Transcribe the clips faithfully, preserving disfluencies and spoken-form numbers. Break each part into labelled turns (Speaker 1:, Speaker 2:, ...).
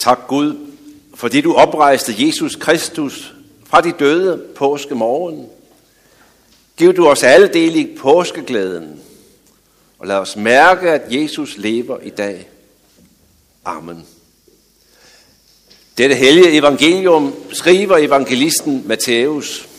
Speaker 1: Tak Gud, fordi du oprejste Jesus Kristus fra de døde påskemorgen. Giv du os alle del i påskeglæden, og lad os mærke, at Jesus lever i dag. Amen. Dette hellige evangelium skriver evangelisten Matthæus.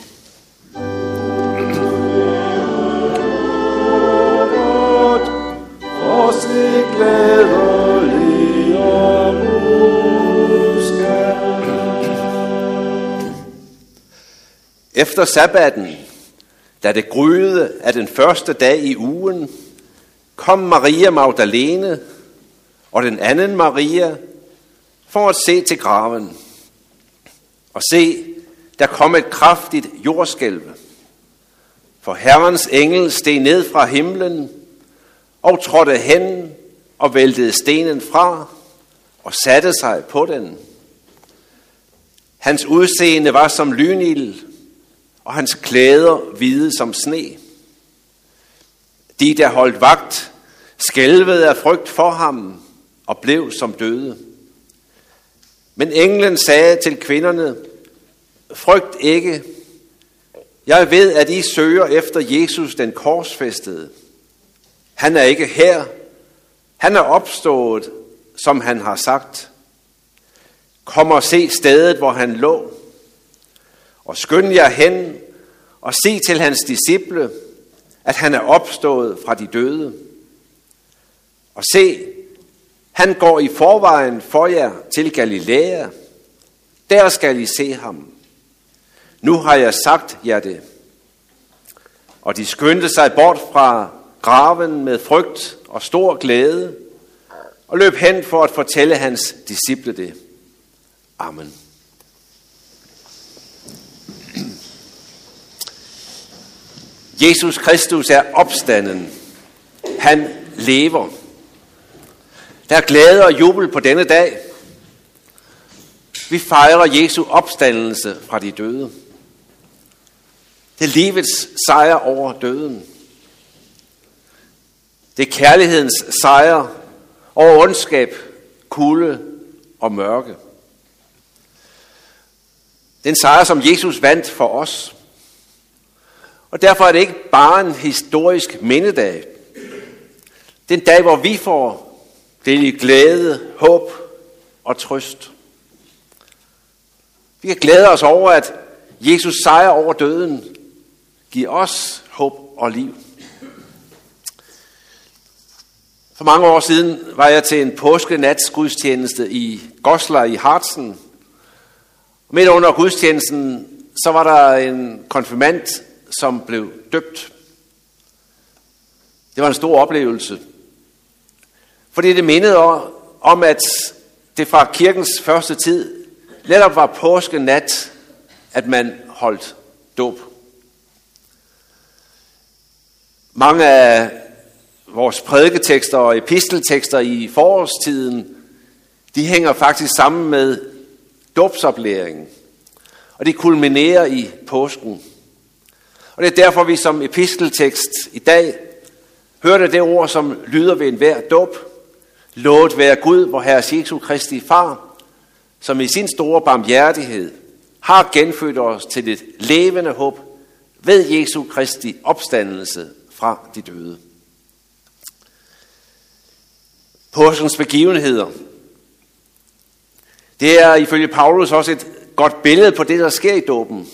Speaker 1: Efter sabbaten, da det gryede af den første dag i ugen, kom Maria Magdalene og den anden Maria for at se til graven. Og se, der kom et kraftigt jordskælv. For Herrens engel steg ned fra himlen og trådte hen og væltede stenen fra og satte sig på den. Hans udseende var som lynild, og hans klæder hvide som sne. De, der holdt vagt, skælvede af frygt for ham og blev som døde. Men englen sagde til kvinderne, frygt ikke. Jeg ved, at I søger efter Jesus, den korsfæstede. Han er ikke her. Han er opstået, som han har sagt. Kom og se stedet, hvor han lå. Og skynd jer hen og sig til hans disciple, at han er opstået fra de døde. Og se, han går i forvejen for jer til Galilea. Der skal I se ham. Nu har jeg sagt jer det. Og de skyndte sig bort fra graven med frygt og stor glæde, og løb hen for at fortælle hans disciple det. Amen. Jesus Kristus er opstanden. Han lever. Der er glæde og jubel på denne dag. Vi fejrer Jesu opstandelse fra de døde. Det er livets sejr over døden. Det er kærlighedens sejr over ondskab, kulde og mørke. Det er en sejr, som Jesus vandt for os. Og derfor er det ikke bare en historisk mindedag. Det er en dag, hvor vi får del i glæde, håb og trøst. Vi kan glæde os over, at Jesus sejr over døden giver os håb og liv. For mange år siden var jeg til en påskenatsgudstjeneste i Goslar i Harzen. Midt under gudstjenesten, så var der en konfirmand, som blev døbt. Det var en stor oplevelse. Fordi det mindede om, at det fra kirkens første tid netop var påskenat, at man holdt dåb. Mange af vores prædiketekster og episteltekster i forårstiden, de hænger faktisk sammen med dåbsoplæringen. Og det kulminerer i påsken. Og det er derfor, vi som episteltekst i dag hørte det ord, som lyder ved enhver dåb. Lovet være Gud, vor Herre Jesu Kristi Far, som i sin store barmhjertighed har genfødt os til et levende håb ved Jesu Kristi opstandelse fra de døde. Påskens begivenheder. Det er ifølge Paulus også et godt billede på det, der sker i dåben.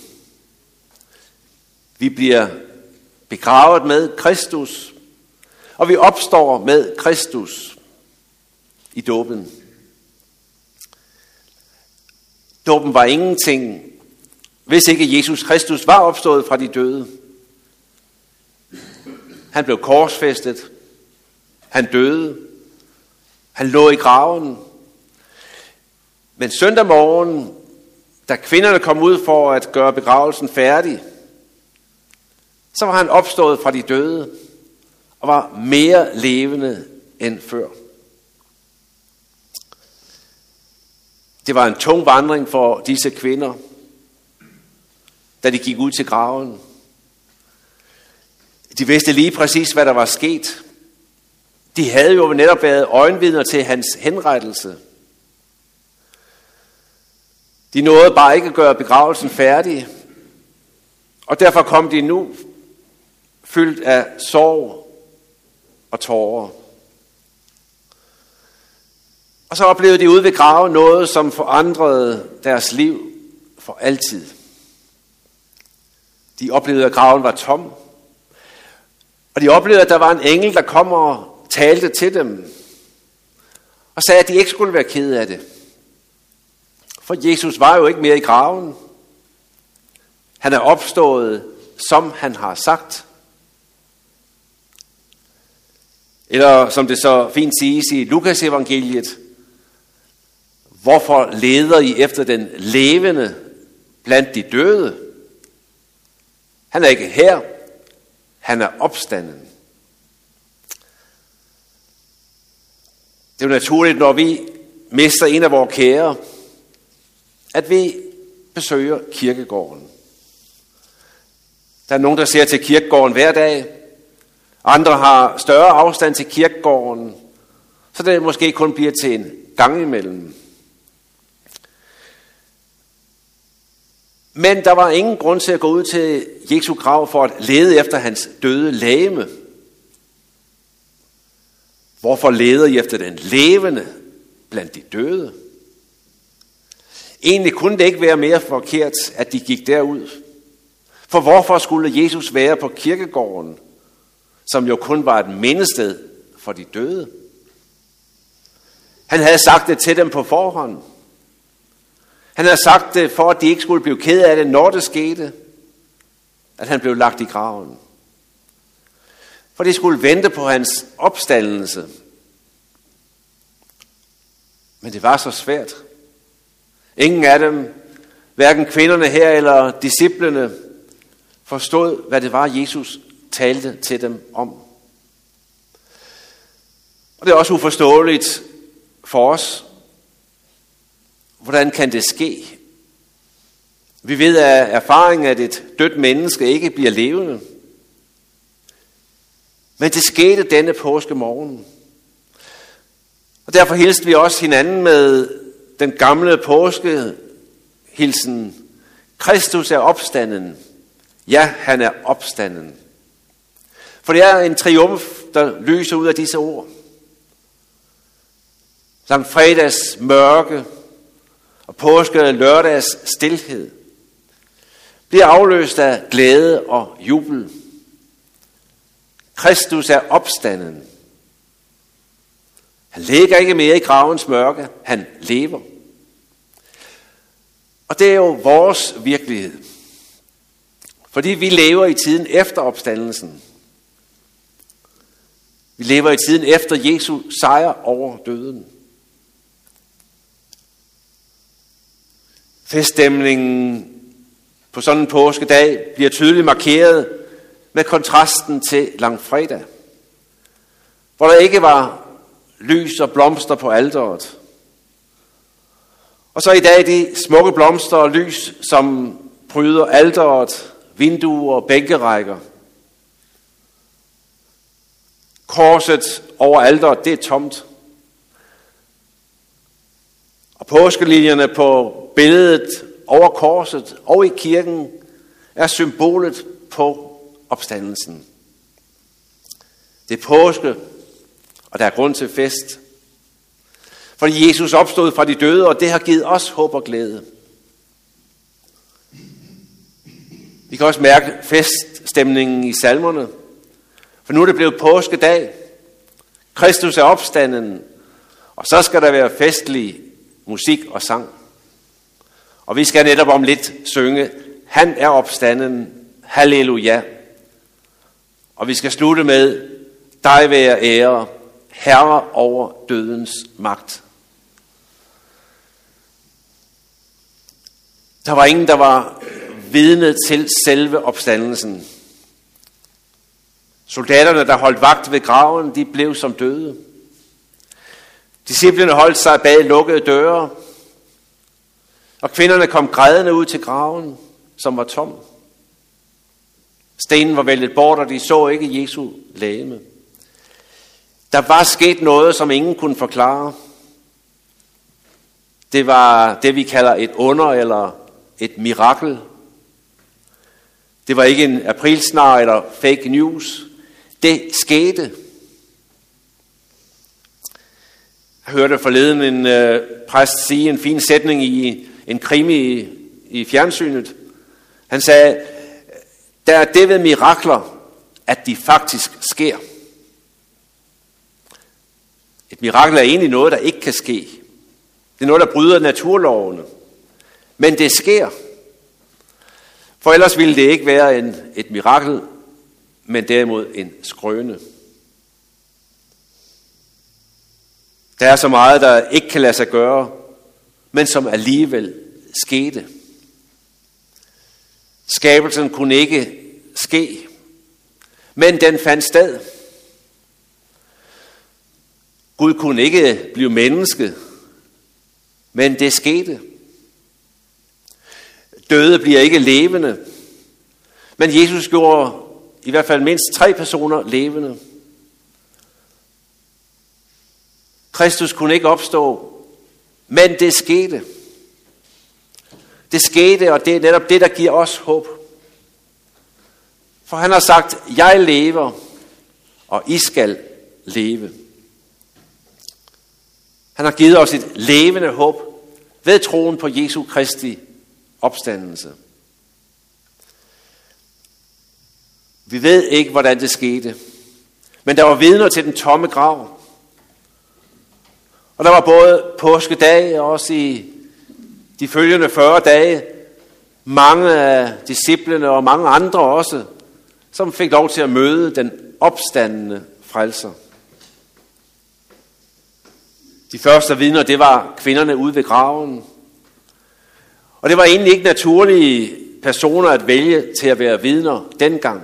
Speaker 1: Vi bliver begravet med Kristus, og vi opstår med Kristus i dåben. Dåben var ingenting, hvis ikke Jesus Kristus var opstået fra de døde. Han blev korsfæstet. Han døde. Han lå i graven. Men søndag morgen, da kvinderne kom ud for at gøre begravelsen færdig, så var han opstået fra de døde og var mere levende end før. Det var en tung vandring for disse kvinder, da de gik ud til graven. De vidste lige præcis, hvad der var sket. De havde jo netop været øjenvidner til hans henrettelse. De nåede bare ikke at gøre begravelsen færdig, og derfor kom de nu fyldt af sorg og tårer. Og så oplevede de ude ved graven noget, som forandrede deres liv for altid. De oplevede, at graven var tom. Og de oplevede, at der var en engel, der kom og talte til dem. Og sagde, at de ikke skulle være kede af det. For Jesus var jo ikke mere i graven. Han er opstået, som han har sagt. Eller som det så fint siges i Lukas evangeliet, hvorfor leder I efter den levende blandt de døde? Han er ikke her, han er opstanden. Det er jo naturligt, når vi mister en af vores kære, at vi besøger kirkegården. Der er nogen, der ser til kirkegården hver dag. Andre har større afstand til kirkegården, så det måske kun bliver til en gang imellem. Men der var ingen grund til at gå ud til Jesu grav for at lede efter hans døde legeme. Hvorfor leder I efter den levende blandt de døde? Egentlig kunne det ikke være mere forkert, at de gik derud. For hvorfor skulle Jesus være på kirkegården, som jo kun var et mindested for de døde? Han havde sagt det til dem på forhånd. Han havde sagt det for, at de ikke skulle blive ked af det, når det skete, at han blev lagt i graven. For de skulle vente på hans opstandelse. Men det var så svært. Ingen af dem, hverken kvinderne her eller disciplene, forstod, hvad det var, Jesus talte til dem om. Og det er også uforståeligt for os. Hvordan kan det ske? Vi ved af erfaring, at et dødt menneske ikke bliver levende. Men det skete denne påskemorgen. Og derfor hilste vi også hinanden med den gamle påskehilsen. Kristus er opstanden. Ja, han er opstanden. For det er en triumf, der lyser ud af disse ord. Langfredags mørke og påske lørdags stilhed bliver afløst af glæde og jubel. Kristus er opstanden. Han ligger ikke mere i gravens mørke, han lever. Og det er jo vores virkelighed. Fordi vi lever i tiden efter opstandelsen. Vi lever i tiden efter Jesu sejr over døden. Feststemningen på sådan en påskedag bliver tydeligt markeret med kontrasten til langfredag, hvor der ikke var lys og blomster på alteret. Og så i dag de smukke blomster og lys, som pryder alteret, vinduer og bænkerækker. Korset over alteret, det er tomt. Og påskelinjerne på billedet over korset og i kirken er symbolet på opstandelsen. Det er påske, og der er grund til fest. Fordi Jesus opstod fra de døde, og det har givet os håb og glæde. Vi kan også mærke feststemningen i salmerne. For nu er det blevet påskedag. Kristus er opstanden. Og så skal der være festlig musik og sang. Og vi skal netop om lidt synge, han er opstanden, halleluja. Og vi skal slutte med, dig være ære, herre over dødens magt. Der var ingen, der var vidne til selve opstandelsen. Soldaterne, der holdt vagt ved graven, de blev som døde. Disciplene holdt sig bag lukkede døre, og kvinderne kom grædende ud til graven, som var tom. Stenen var væltet bort, og de så ikke Jesu legeme. Der var sket noget, som ingen kunne forklare. Det var det, vi kalder et under eller et mirakel. Det var ikke en aprilsnar eller fake news. Det skete. Jeg hørte forleden en øh, præst sige en fin sætning i en krimi i, i fjernsynet. Han sagde, der er det ved mirakler, at de faktisk sker. Et mirakel er egentlig noget, der ikke kan ske. Det er noget, der bryder naturlovene. Men det sker. For ellers ville det ikke være en, et mirakel, men derimod en skrøne. Der er så meget, der ikke kan lade sig gøre, men som alligevel skete. Skabelsen kunne ikke ske, men den fandt sted. Gud kunne ikke blive menneske, men det skete. Døde bliver ikke levende, men Jesus gjorde i hvert fald mindst tre personer levende. Kristus kunne ikke opstå, men det skete. Det skete, og det er netop det, der giver os håb. For han har sagt, jeg lever, og I skal leve. Han har givet os et levende håb ved troen på Jesu Kristi opstandelse. Vi ved ikke, hvordan det skete, men der var vidner til den tomme grav. Og der var både påskedag og også i de følgende fyrre dage mange af disciplene og mange andre også, som fik lov til at møde den opstandende frelser. De første vidner, det var kvinderne ude ved graven. Og det var egentlig ikke naturlige personer at vælge til at være vidner dengang.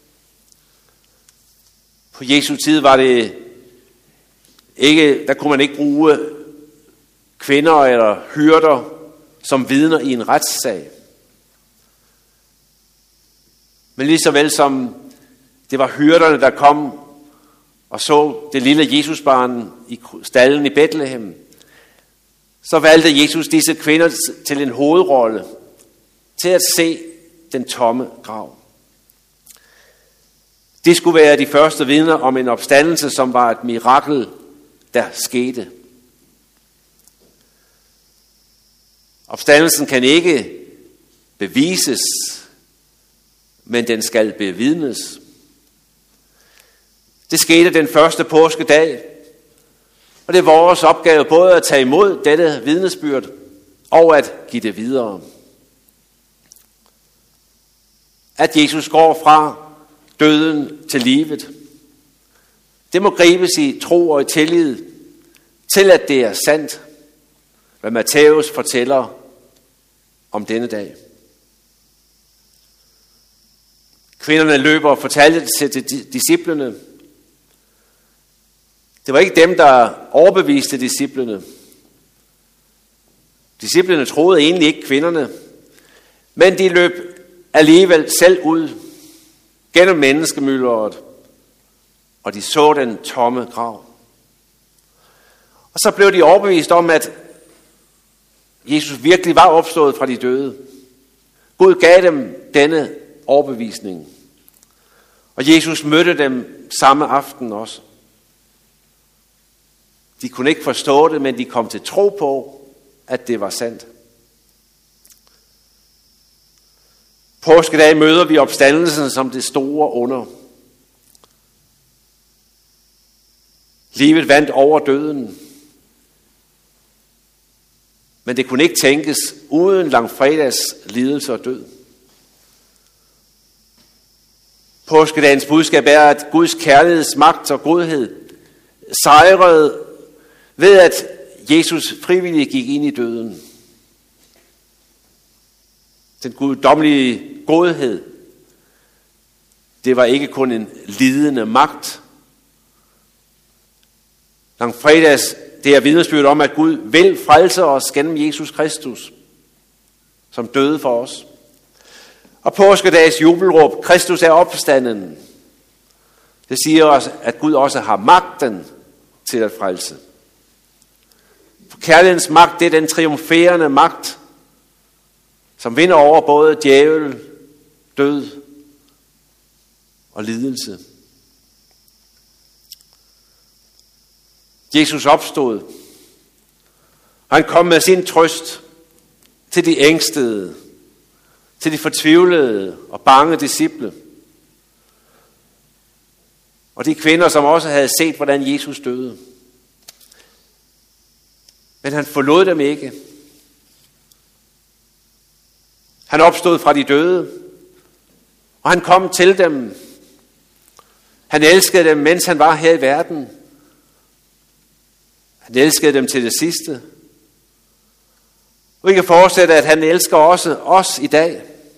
Speaker 1: På Jesu tid var det ikke, der kunne man ikke bruge kvinder eller hyrder som vidner i en retssag. Men lige så vel som det var hyrderne, der kom og så det lille Jesusbarn i stallen i Bethlehem, så valgte Jesus disse kvinder til en hovedrolle, til at se den tomme grav. De skulle være de første vidner om en opstandelse, som var et mirakel, der skete. Opstandelsen kan ikke bevises, men den skal bevidnes. Det skete den første påskedag, og det er vores opgave både at tage imod dette vidnesbyrd og at give det videre. At Jesus går fra døden til livet, det må gribes i tro og i tillid til, at det er sandt, hvad Matthæus fortæller om denne dag. Kvinderne løber og fortalte det til disciplene. Det var ikke dem, der overbeviste disciplene. Disciplene troede egentlig ikke kvinderne, men de løb alligevel selv ud gennem menneskemylderet, og de så den tomme grav. Og så blev de overbevist om, at Jesus virkelig var opstået fra de døde. Gud gav dem denne overbevisning, og Jesus mødte dem samme aften også. De kunne ikke forstå det, men de kom til tro på, at det var sandt. Påskedag møder vi opstandelsen som det store under. Livet vandt over døden. Men det kunne ikke tænkes uden langfredags lidelse og død. Påskedagens budskab er, at Guds kærligheds magt og godhed sejrede ved, at Jesus frivilligt gik ind i døden. Den guddommelige godhed, det var ikke kun en lidende magt. Langfredags, det er vidnesbyrd om, at Gud vil frelse os gennem Jesus Kristus, som døde for os. Og påskedags jubelråb, Kristus er opstanden. Det siger os, at Gud også har magten til at frelse. For Kærlighedens magt, det er den triumferende magt, som vinder over både djævel, død og lidelse. Jesus opstod, og han kom med sin trøst til de ængstede, til de fortvivlede og bange disciple. Og de kvinder, som også havde set, hvordan Jesus døde. Men han forlod dem ikke. Han opstod fra de døde, og han kom til dem. Han elskede dem, mens han var her i verden. Han elskede dem til det sidste. Og vi kan fortsætte, at han elsker også os i dag.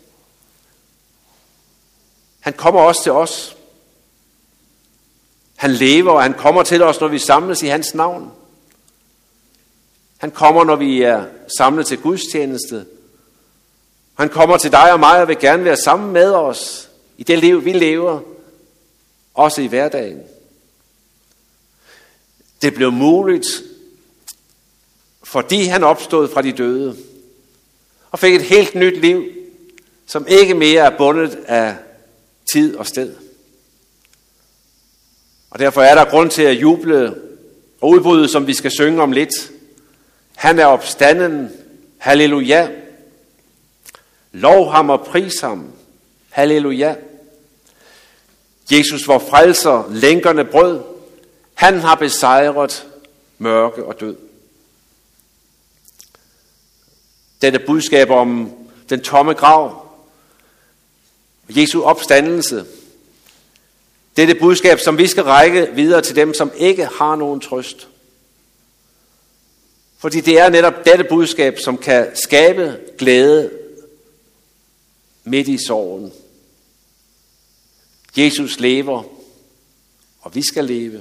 Speaker 1: Han kommer også til os. Han lever, og han kommer til os, når vi samles i hans navn. Han kommer, når vi er samlet til gudstjeneste. Han kommer til dig og mig og vil gerne være sammen med os i det liv, vi lever, også i hverdagen. Det blev muligt, fordi han opstod fra de døde og fik et helt nyt liv, som ikke mere er bundet af tid og sted. Og derfor er der grund til at juble og udbryde, som vi skal synge om lidt. Han er opstanden. Halleluja. Lov ham og pris ham. Halleluja. Jesus, vor frelser, lænkerne brød. Han har besejret mørke og død. Dette budskab om den tomme grav, Jesu opstandelse, det er det budskab, som vi skal række videre til dem, som ikke har nogen trøst. Fordi det er netop dette budskab, som kan skabe glæde midt i sorgen. Jesus lever, og vi skal leve.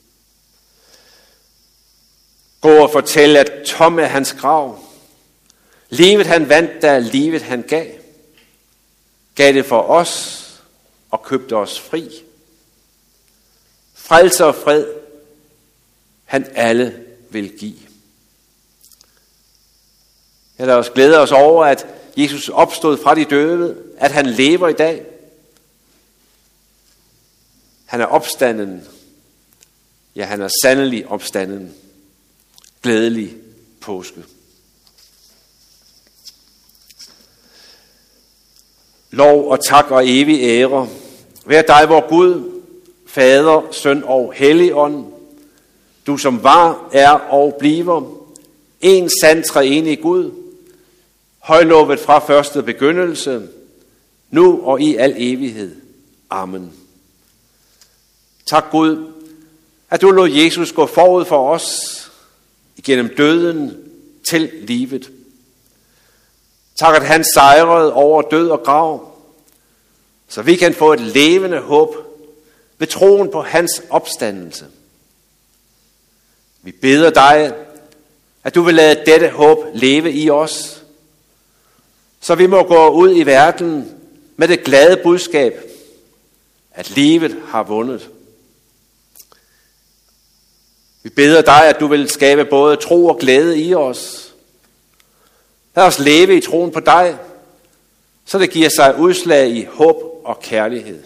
Speaker 1: Gå og fortæl, at tom er hans grav. Livet han vandt, da livet han gav. Gav det for os og købte os fri. Frelse og fred, han alle vil give. Ja, lad os glæde os over, at Jesus opstod fra de døde, at han lever i dag. Han er opstanden. Ja, han er sandelig opstanden. Glædelig påske. Lov og tak og evig ære. Vær dig, vor Gud, Fader, Søn og Helligånd. Du som var, er og bliver. En sand treenig Gud. Højlovet fra første begyndelse. Nu og i al evighed. Amen. Tak Gud, at du lod Jesus gå forud for os igennem døden til livet. Tak, at han sejrede over død og grav, så vi kan få et levende håb ved troen på hans opstandelse. Vi beder dig, at du vil lade dette håb leve i os, så vi må gå ud i verden med det glade budskab, at livet har vundet. Vi beder dig, at du vil skabe både tro og glæde i os. Lad os leve i troen på dig, så det giver sig udslag i håb og kærlighed.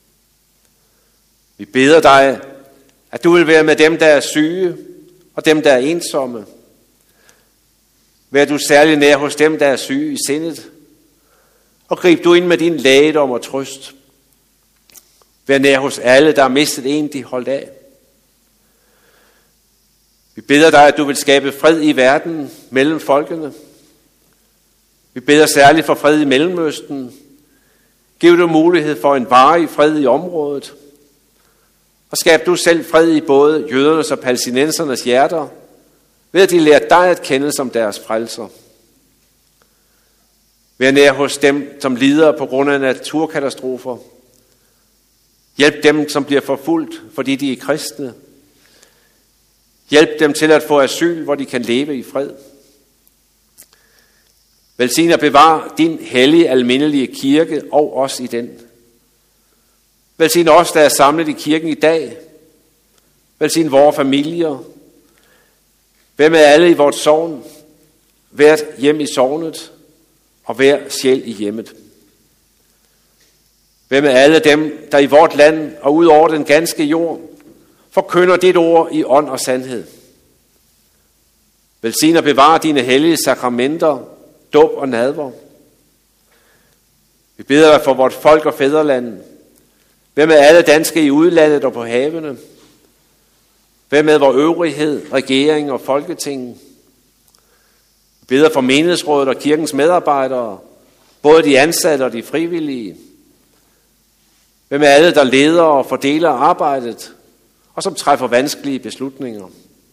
Speaker 1: Vi beder dig, at du vil være med dem, der er syge, og dem, der er ensomme. Vær du særlig nær hos dem, der er syge i sindet, og grib du ind med din lægedom og trøst. Vær nær hos alle, der har mistet en, de holdt af. Vi beder dig, at du vil skabe fred i verden mellem folkene. Vi beder særligt for fred i Mellemøsten. Giv du mulighed for en varig fred i området. Og skab du selv fred i både jødernes og palæstinensernes hjerter, ved at de lærer dig at kende som deres frelser. Vær nær hos dem, som lider på grund af naturkatastrofer. Hjælp dem, som bliver forfulgt, fordi de er kristne. Hjælp dem til at få asyl, hvor de kan leve i fred. Velsign og bevar din hellige, almindelige kirke og os i den. Velsign os, der er samlet i kirken i dag. Velsign vores familier. Hvem er alle i vort sogn, hvert hjem i sognet, og hver sjæl i hjemmet? Hvem er alle dem, der i vort land og ud over den ganske jord forkynder dit ord i ånd og sandhed? Velsign og bevare dine hellige sakramenter, dåb og nadver. Vi beder dig for vort folk og fædreland. Hvem er alle danske i udlandet og på havene? Hvem er vor øvrighed, regering og folketing? Vi beder for menighedsrådet og kirkens medarbejdere, både de ansatte og de frivillige. Hvem er alle, der leder og fordeler arbejdet, og som træffer vanskelige beslutninger?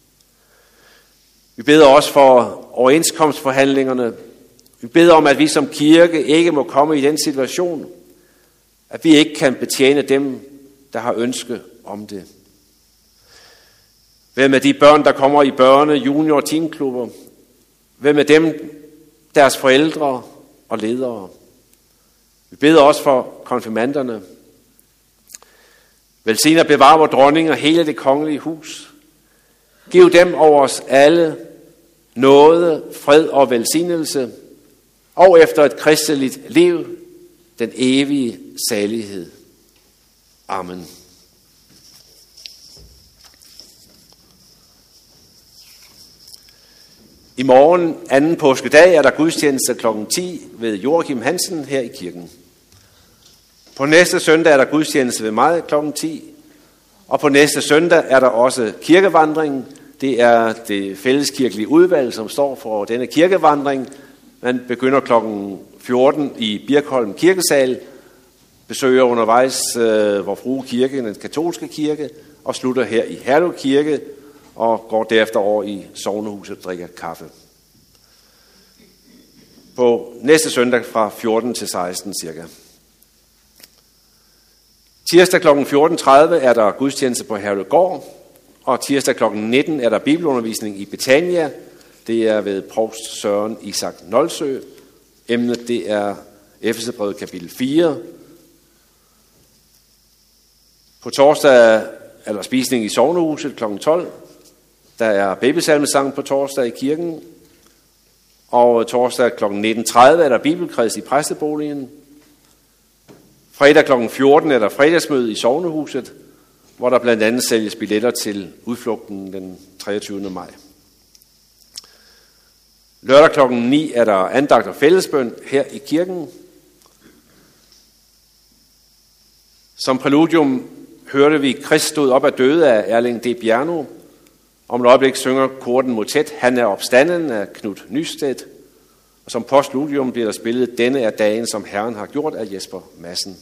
Speaker 1: Vi beder også for overenskomstforhandlingerne. Vi beder om, at vi som kirke ikke må komme i den situation, at vi ikke kan betjene dem, der har ønske om det. Hvem er de børn, der kommer i børne-, junior- og teenklubber? Hvem er dem, deres forældre og ledere? Vi beder også for konfirmanderne. Velsign og bevare vor dronning og hele det kongelige hus. Giv dem over os alle nåde, fred og velsignelse, og efter et kristeligt liv, den evige salighed. Amen. I morgen, anden påskedag, er der gudstjeneste klokken ti ved Joachim Hansen her i kirken. På næste søndag er der gudstjeneste ved mig klokken ti, og på næste søndag er der også kirkevandring. Det er det fælleskirkelige udvalg, som står for denne kirkevandring. Man begynder klokken fjorten i Birkholm Kirkesal, besøger undervejs øh, Vor Frue Kirke, den katolske kirke, og slutter her i Herlev Kirke, og går derefter over i sognehuset og drikker kaffe. På næste søndag fra fjorten til seksten cirka. Tirsdag klokken fjorten tredive er der gudstjeneste på Herlevgård, og tirsdag klokken nitten er der bibelundervisning i Betania. Det er ved provst Søren Isak Nolsø. Emnet det er Efeserbrevet kapitel fire. På torsdag er der spisning i sognehuset klokken tolv. Der er babysalmesang på torsdag i kirken. Og torsdag klokken nitten tredive er der bibelkreds i præsteboligen. Fredag klokken fjorten er der fredagsmøde i sognehuset, hvor der blandt andet sælges billetter til udflugten den treogtyvende maj. Lørdag klokken ni er der andagt og fællesbøn her i kirken. Som præludium hørte vi Krist stod op af døde af Erling D. Bjerno. Om et øjeblik synger koren motet Han er opstanden af Knut Nystedt. Og som postludium bliver der spillet Denne er dagen, som Herren har gjort af Jesper Madsen.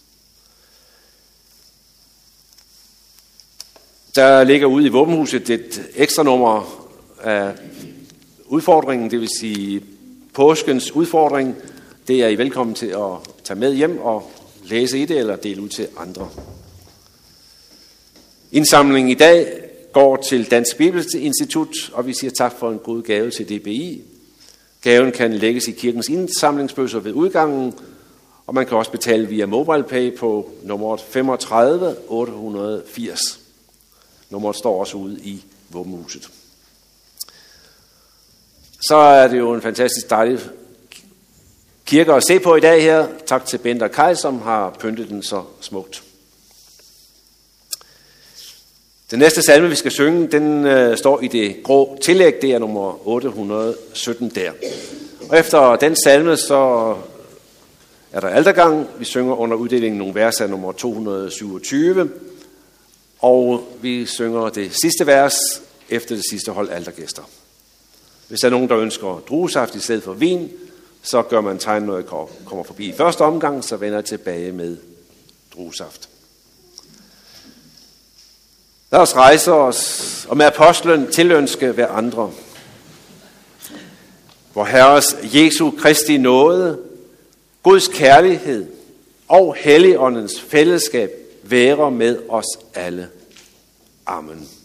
Speaker 1: Der ligger ude i våbenhuset et ekstra nummer af udfordringen, det vil sige påskens udfordring. Det er I velkommen til at tage med hjem og læse i det eller dele ud til andre. Indsamlingen i dag går til Dansk Bibelinstitut, og vi siger tak for en god gave til D B I. Gaven kan lægges i kirkens indsamlingsbøsser ved udgangen, og man kan også betale via MobilePay på nummeret femogtredive otte hundrede og firs. Nummeret står også ude i våbenhuset. Så er det jo en fantastisk dejlig kirke at se på i dag her. Tak til Bent og Kai, som har pyntet den så smukt. Den næste salme, vi skal synge, den øh, står i det grå tillæg. Det er nummer otte hundrede og sytten der. Og efter den salme, så er der altergang. Vi synger under uddelingen nogle vers af nummer to hundrede og syvogtyve. Og vi synger det sidste vers efter det sidste hold altergæster. Hvis der er nogen, der ønsker druesaft i stedet for vin, så gør man tegn, når jeg kommer forbi i første omgang, så vender jeg tilbage med druesaft. Lad os rejse os og med apostlen tilønske hver andre. Vor Herres Jesu Kristi nåde, Guds kærlighed og Helligåndens fællesskab være med os alle. Amen.